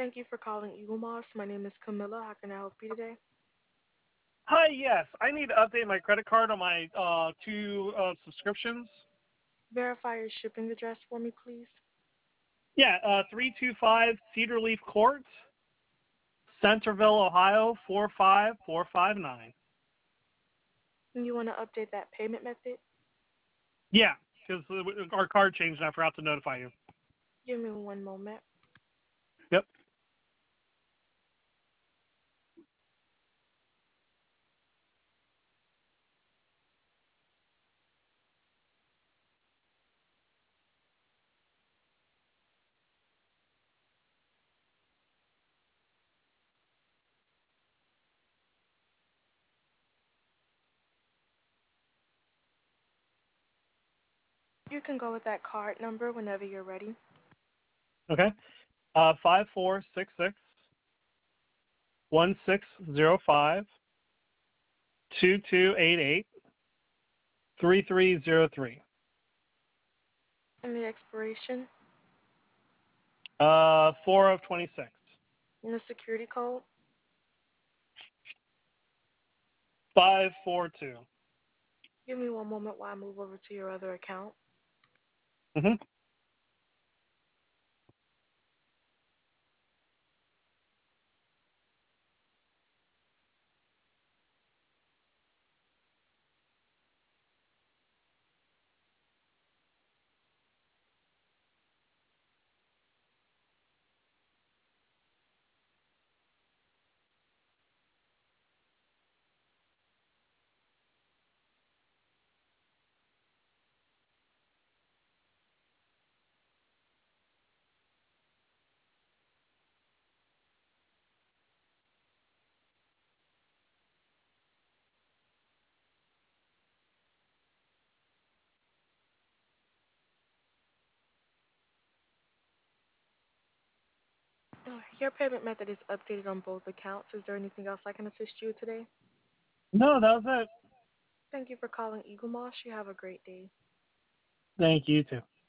Thank you for calling Eagle Moss. My name is Camilla. How can I help you today? Hi, yes. I need to update my credit card on my two subscriptions. Verify your shipping address for me, please. Yeah, 325 Cedar Leaf Court, Centerville, Ohio, 45459. And you want to update that payment method? Yeah, because our card changed and I forgot to notify you. Give me one moment. Yep. You can go with that card number whenever you're ready. Okay. 5466 1605 2288 3303. And the expiration 4 of 26. and the security code. 542. Give me one moment while I move over to your other account. Mm-hmm. Your payment method is updated on both accounts. Is there anything else I can assist you with today? No, that was it. Thank you for calling Eagle Moss. You have a great day. Thank you, too.